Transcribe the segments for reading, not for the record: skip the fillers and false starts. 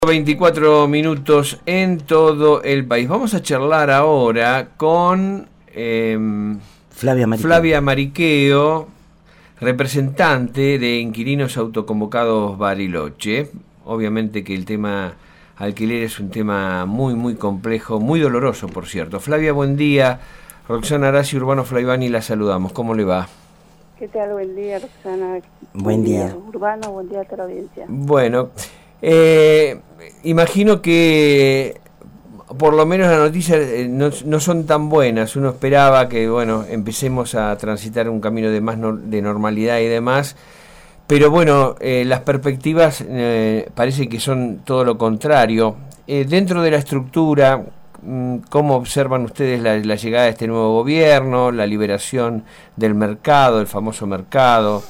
24 minutos en todo el país. Vamos a charlar ahora con Flavia Mariqueo, representante de Inquilinos Autoconvocados Bariloche. Obviamente que el tema alquiler es un tema muy complejo, muy doloroso, por cierto. Flavia, buen día. Roxana Arasi, Urbano Flaivani, la saludamos. ¿Cómo le va? ¿Qué tal? Buen día, Roxana. Buen día. Urbano, buen día a toda la audiencia. Bueno, imagino que por lo menos las noticias no son tan buenas. Uno esperaba que, bueno, empecemos a transitar un camino de normalidad y demás. Pero bueno, las perspectivas parece que son todo lo contrario. Dentro de la estructura, ¿cómo observan ustedes la llegada de este nuevo gobierno, la liberación del mercado, el famoso mercado?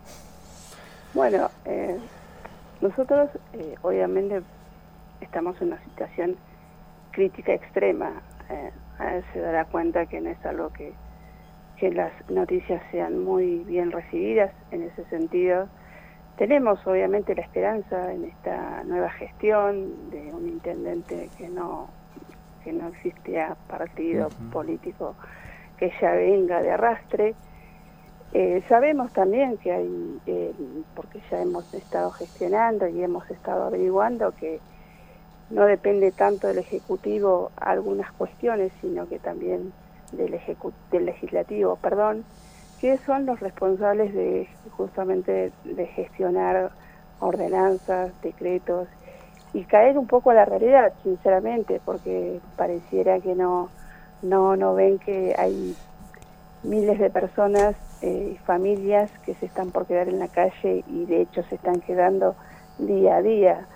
Bueno, nosotros obviamente estamos en una situación crítica extrema. Se dará cuenta que no es algo que las noticias sean muy bien recibidas en ese sentido. Tenemos obviamente la esperanza en esta nueva gestión de un intendente que no existía partido político que ya venga de arrastre. Sabemos también que hay, porque ya hemos estado gestionando y hemos estado averiguando que no depende tanto del Ejecutivo algunas cuestiones, sino que también del Legislativo, que son los responsables de justamente de gestionar ordenanzas, decretos, y caer un poco a la realidad, sinceramente, porque pareciera que no ven que hay miles de personas y familias que se están por quedar en la calle y de hecho se están quedando día a día.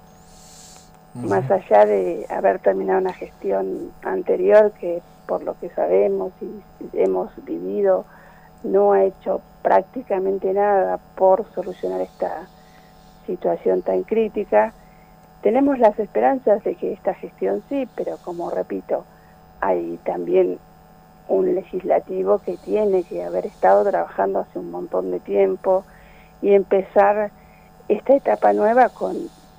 Más allá de haber terminado una gestión anterior que, por lo que sabemos y hemos vivido, no ha hecho prácticamente nada por solucionar esta situación tan crítica, tenemos las esperanzas de que esta gestión sí, pero como repito, hay también un legislativo que tiene que haber estado trabajando hace un montón de tiempo y empezar esta etapa nueva con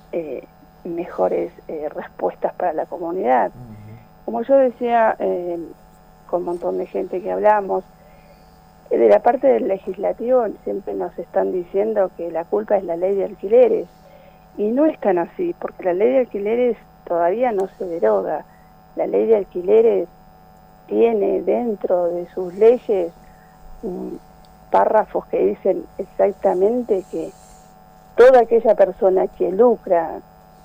mejores respuestas para la comunidad. Como yo decía, con un montón de gente que hablamos, de la parte del legislativo siempre nos están diciendo que la culpa es la ley de alquileres, y no es tan así, porque la ley de alquileres todavía no se deroga. La ley de alquileres tiene dentro de sus leyes párrafos que dicen exactamente que toda aquella persona que lucra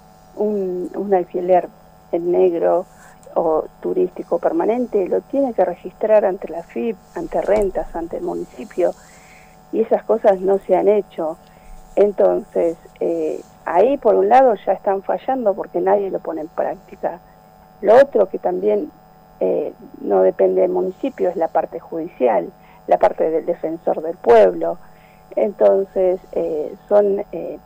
un alquiler en negro o turístico permanente lo tiene que registrar ante la FIP, ante rentas, ante el municipio, y esas cosas no se han hecho. Entonces, ahí por un lado ya están fallando porque nadie lo pone en práctica. Lo otro que también no depende del municipio es la parte judicial, la parte del defensor del pueblo. Entonces son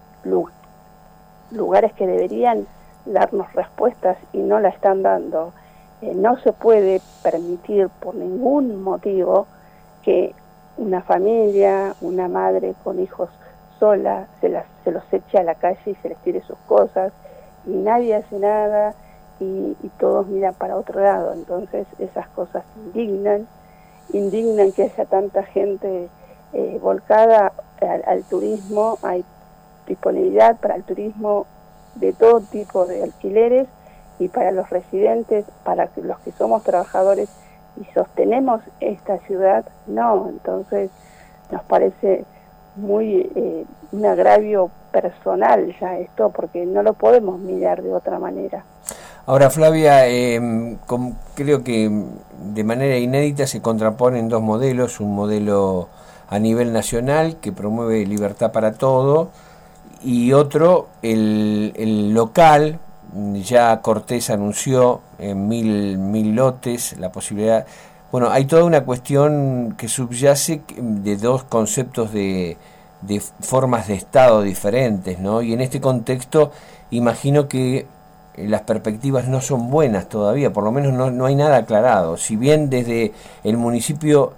lugares que deberían darnos respuestas y no la están dando. No se puede permitir por ningún motivo que una familia, una madre con hijos sola, se los eche a la calle y se les tire sus cosas, y nadie hace nada, y todos miran para otro lado. Entonces esas cosas indignan que haya tanta gente volcada al turismo. Hay disponibilidad para el turismo de todo tipo de alquileres, y para los residentes, para los que somos trabajadores y sostenemos esta ciudad, no. Entonces nos parece muy un agravio personal ya esto, porque no lo podemos mirar de otra manera. Ahora, Flavia, creo que de manera inédita se contraponen dos modelos: un modelo a nivel nacional que promueve libertad para todo, y otro, el local. Ya Cortés anunció en mil lotes la posibilidad. Bueno, hay toda una cuestión que subyace de dos conceptos de formas de Estado diferentes, ¿no? Y en este contexto imagino que las perspectivas no son buenas todavía, por lo menos no hay nada aclarado. Si bien desde el municipio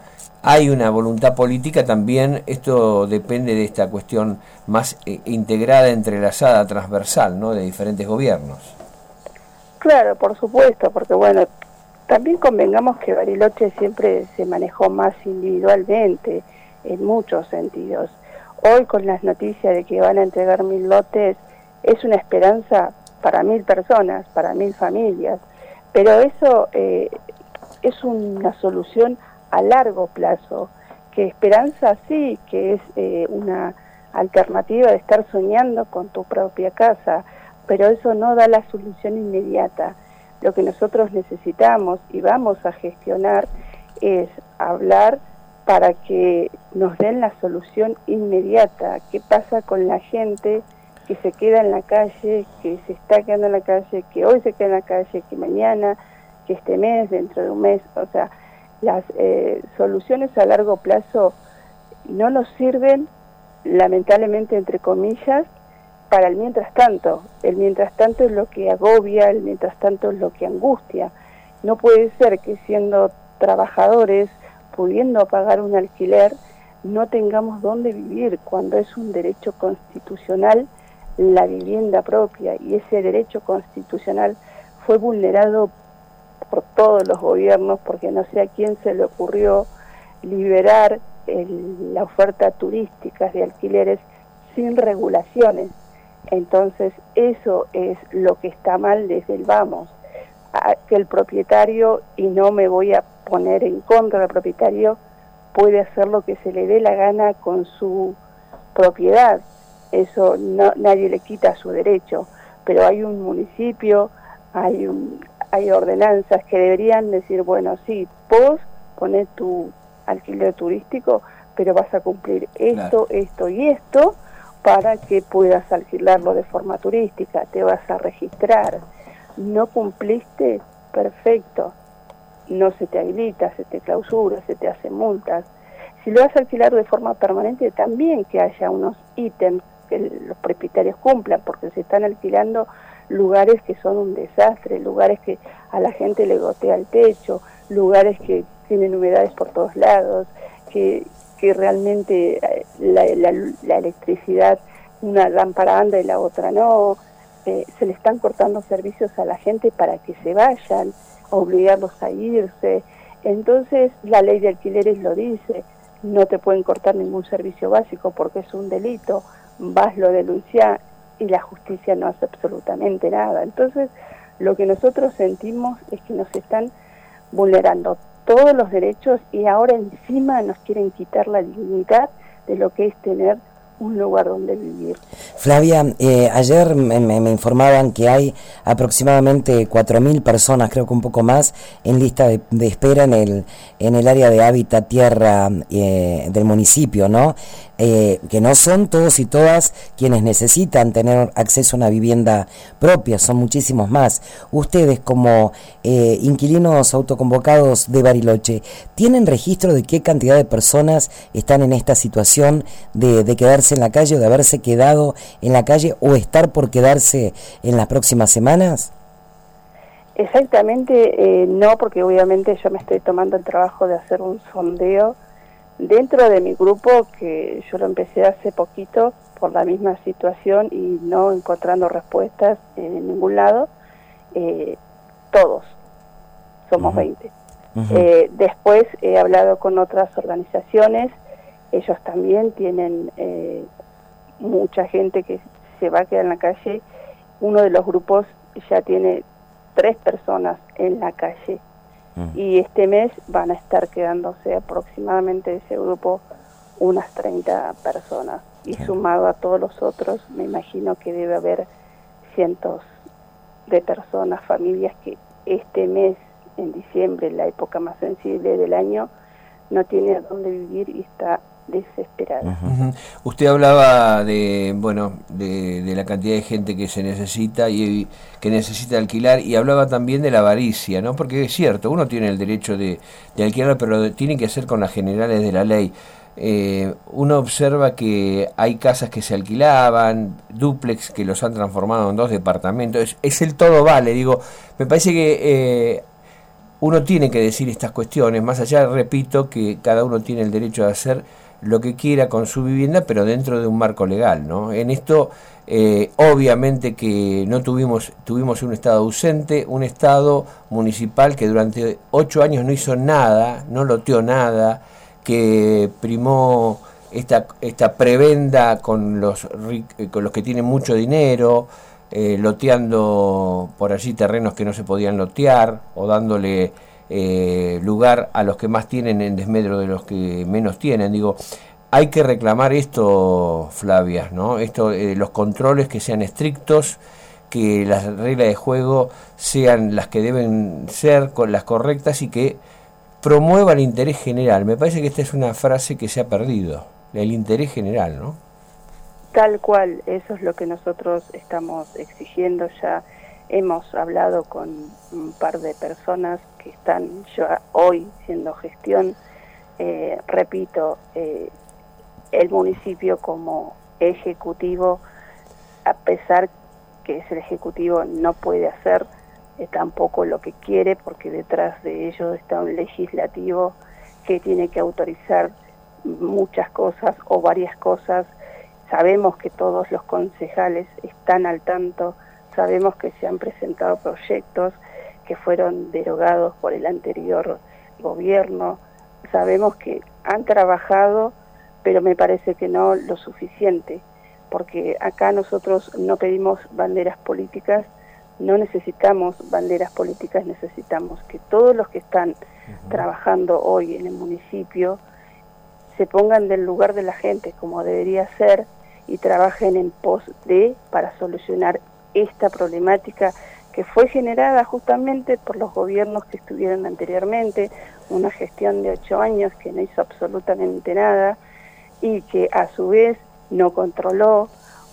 hay una voluntad política también. Esto depende de esta cuestión más integrada, entrelazada, transversal, ¿no?, de diferentes gobiernos. Claro, por supuesto, porque bueno, también convengamos que Bariloche siempre se manejó más individualmente en muchos sentidos. Hoy, con las noticias de que van a entregar 1000 lotes, es una esperanza para 1000 personas, para 1000 familias, pero eso es una solución a largo plazo, que esperanza sí, que es una alternativa de estar soñando con tu propia casa, pero eso no da la solución inmediata. Lo que nosotros necesitamos y vamos a gestionar es hablar para que nos den la solución inmediata. ¿Qué pasa con la gente que se queda en la calle, que se está quedando en la calle, que hoy se queda en la calle, que mañana, que este mes, dentro de un mes? O sea, las soluciones a largo plazo no nos sirven, lamentablemente, entre comillas, para el mientras tanto. El mientras tanto es lo que agobia, el mientras tanto es lo que angustia. No puede ser que siendo trabajadores, pudiendo pagar un alquiler, no tengamos dónde vivir, cuando es un derecho constitucional la vivienda propia, y ese derecho constitucional fue vulnerado por todos los gobiernos, porque no sé a quién se le ocurrió liberar la oferta turística de alquileres sin regulaciones. Entonces eso es lo que está mal desde el vamos, que el propietario, y no me voy a poner en contra del propietario, puede hacer lo que se le dé la gana con su propiedad. Eso nadie le quita su derecho, pero hay un municipio, hay ordenanzas que deberían decir, bueno, sí, vos ponés tu alquiler turístico, pero vas a cumplir esto, esto y esto para que puedas alquilarlo de forma turística, te vas a registrar. No cumpliste, perfecto, no se te habilita, se te clausura, se te hace multas. Si lo vas a alquilar de forma permanente, también que haya unos ítems que los propietarios cumplan, porque se están alquilando lugares que son un desastre, lugares que a la gente le gotea el techo, lugares que tienen humedades por todos lados, que realmente la electricidad, una lámpara anda y la otra no, se le están cortando servicios a la gente para que se vayan, obligarlos a irse. Entonces la ley de alquileres lo dice, no te pueden cortar ningún servicio básico porque es un delito, vas, lo denunciás y la justicia no hace absolutamente nada. Entonces lo que nosotros sentimos es que nos están vulnerando todos los derechos y ahora encima nos quieren quitar la dignidad de lo que es tener un lugar donde vivir. Flavia, ayer me informaban que hay aproximadamente 4.000 personas, creo que un poco más, en lista de espera en el área de hábitat tierra del municipio, ¿no? Que no son todos y todas quienes necesitan tener acceso a una vivienda propia, son muchísimos más. Ustedes, como inquilinos autoconvocados de Bariloche, ¿tienen registro de qué cantidad de personas están en esta situación de quedarse en la calle o de haberse quedado en la calle o estar por quedarse en las próximas semanas? Exactamente, no, porque obviamente yo me estoy tomando el trabajo de hacer un sondeo dentro de mi grupo, que yo lo empecé hace poquito por la misma situación y no encontrando respuestas en ningún lado. Todos somos 20. Después he hablado con otras organizaciones, ellos también tienen mucha gente que se va a quedar en la calle. Uno de los grupos ya tiene 3 personas en la calle. Y este mes van a estar quedándose aproximadamente de ese grupo unas 30 personas. Y sumado a todos los otros, me imagino que debe haber cientos de personas, familias que este mes, en diciembre, la época más sensible del año, no tiene a dónde vivir y está desesperada. Usted hablaba de la cantidad de gente que se necesita y que necesita alquilar, y hablaba también de la avaricia, ¿no? Porque es cierto, uno tiene el derecho de alquilar, pero tiene que ser con las generales de la ley. Uno observa que hay casas que se alquilaban, dúplex que los han transformado en 2 departamentos. Es el todo vale, digo, me parece que uno tiene que decir estas cuestiones, más allá, repito, que cada uno tiene el derecho de hacer lo que quiera con su vivienda, pero dentro de un marco legal, ¿no? En esto, obviamente que no tuvimos un Estado ausente, un Estado municipal que durante 8 años no hizo nada, no loteó nada, que primó esta prebenda con los que tienen mucho dinero, loteando por allí terrenos que no se podían lotear o dándole lugar a los que más tienen en desmedro de los que menos tienen. Digo, hay que reclamar esto, Flavia, ¿no? Esto, los controles que sean estrictos, que las reglas de juego sean las que deben ser, con las correctas, y que promueva el interés general. Me parece que esta es una frase que se ha perdido, el interés general, ¿no? Tal cual, eso es lo que nosotros estamos exigiendo. Ya hemos hablado con un par de personas que están ya hoy haciendo gestión. Repito, el municipio como ejecutivo, a pesar que es el ejecutivo, no puede hacer tampoco lo que quiere, porque detrás de ello está un legislativo que tiene que autorizar muchas cosas o varias cosas. Sabemos que todos los concejales están al tanto, sabemos que se han presentado proyectos que fueron derogados por el anterior gobierno, sabemos que han trabajado, pero me parece que no lo suficiente, porque acá nosotros no pedimos banderas políticas, no necesitamos banderas políticas, necesitamos que todos los que están trabajando hoy en el municipio se pongan del lugar de la gente como debería ser y trabajen en pos de para solucionar esta problemática que fue generada justamente por los gobiernos que estuvieron anteriormente, una gestión de 8 años que no hizo absolutamente nada y que a su vez no controló.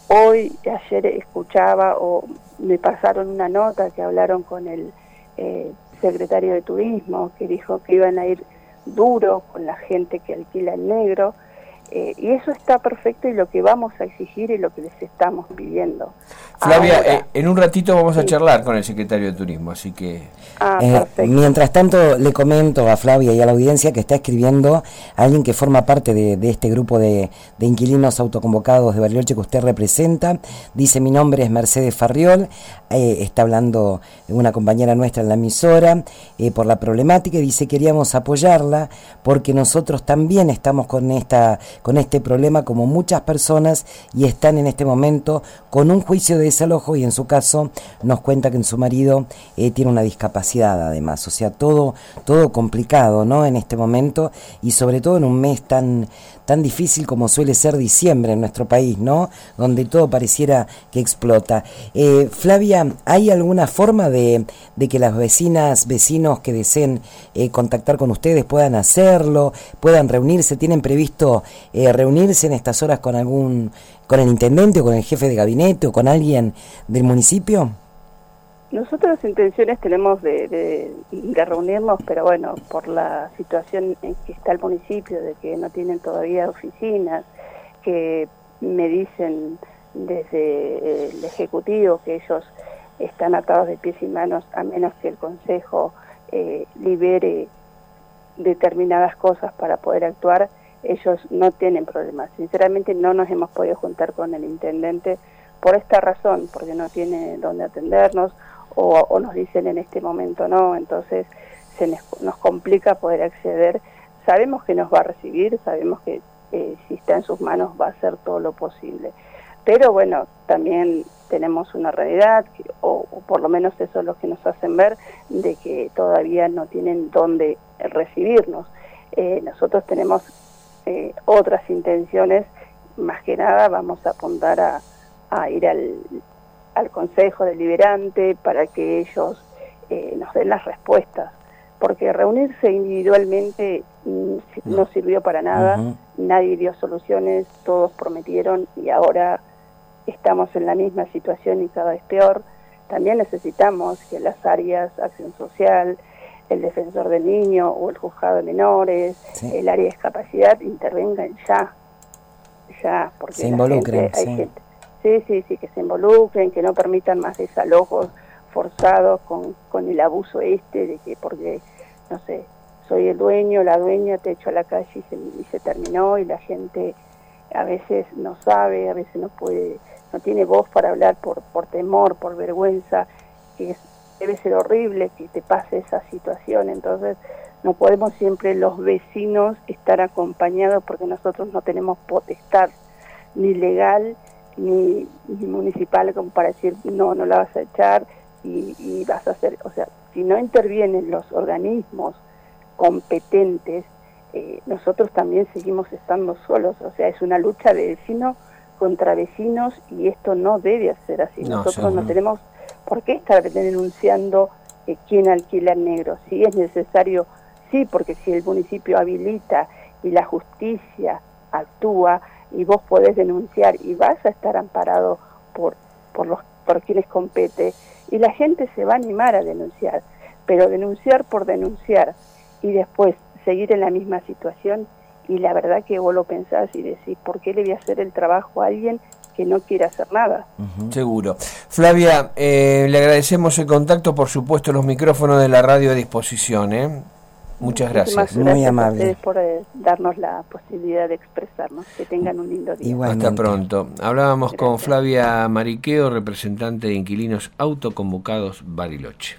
Ayer escuchaba o me pasaron una nota que hablaron con el secretario de Turismo, que dijo que iban a ir duro con la gente que alquila en negro, y eso está perfecto, y lo que vamos a exigir y lo que les estamos pidiendo. Flavia, ahora, en un ratito vamos a charlar con el secretario de Turismo, así que... Mientras tanto, le comento a Flavia y a la audiencia que está escribiendo a alguien que forma parte de este grupo de inquilinos autoconvocados de Bariloche que usted representa. Dice: mi nombre es Mercedes Farriol, está hablando una compañera nuestra en la emisora por la problemática, y dice: queríamos apoyarla porque nosotros también estamos con este problema como muchas personas, y están en este momento con un juicio de desalojo, y en su caso nos cuenta que su marido tiene una discapacidad además. O sea, todo complicado, ¿no?, en este momento, y sobre todo en un mes tan difícil como suele ser diciembre en nuestro país, ¿no?, donde todo pareciera que explota. Flavia, ¿hay alguna forma de que las vecinos que deseen contactar con ustedes puedan hacerlo, puedan reunirse? ¿Tienen previsto reunirse en estas horas con el intendente o con el jefe de gabinete o con alguien del municipio? Nosotros intenciones tenemos de reunirnos, pero bueno, por la situación en que está el municipio, de que no tienen todavía oficinas, que me dicen desde el Ejecutivo que ellos están atados de pies y manos a menos que el Consejo libere determinadas cosas para poder actuar. Ellos no tienen problemas. Sinceramente no nos hemos podido juntar con el intendente por esta razón, porque no tiene dónde atendernos, o nos dicen en este momento no, entonces nos complica poder acceder. Sabemos que nos va a recibir, sabemos que si está en sus manos va a hacer todo lo posible, pero bueno, también tenemos una realidad, o por lo menos eso es lo que nos hacen ver, de que todavía no tienen dónde recibirnos. Nosotros tenemos otras intenciones, más que nada vamos a apuntar a ir al Consejo Deliberante para que ellos nos den las respuestas, porque reunirse individualmente no sirvió para nada. Nadie dio soluciones, todos prometieron y ahora estamos en la misma situación y cada vez peor. También necesitamos que las áreas Acción Social, el Defensor del Niño o el Juzgado de Menores, el área de discapacidad intervengan ya, porque se involucren, hay gente. Sí, que se involucren, que no permitan más desalojos forzados con el abuso de que porque, no sé, soy el dueño, la dueña, te echo a la calle y se terminó, y la gente a veces no sabe, a veces no tiene voz para hablar por temor, por vergüenza, que debe ser horrible que te pase esa situación. Entonces no podemos siempre los vecinos estar acompañados, porque nosotros no tenemos potestad ni legal ni municipal como para decir no la vas a echar y vas a hacer, o sea, si no intervienen los organismos competentes, nosotros también seguimos estando solos. O sea, es una lucha de vecinos contra vecinos, y esto no debe ser así. Nosotros no tenemos por qué estar denunciando quién alquila en negro. Si es necesario, sí, porque si el municipio habilita y la justicia actúa y vos podés denunciar y vas a estar amparado por quienes compete, y la gente se va a animar a denunciar. Pero denunciar por denunciar y después seguir en la misma situación, y la verdad que vos lo pensás y decís, ¿por qué le voy a hacer el trabajo a alguien que no quiere hacer nada? Seguro. Flavia, le agradecemos el contacto, por supuesto los micrófonos de la radio a disposición. Muchas gracias. Muy amable. A ustedes por darnos la posibilidad de expresarnos. Que tengan un lindo día. Igualmente. Hasta pronto. Hablábamos con Flavia Mariqueo, representante de inquilinos autoconvocados Bariloche.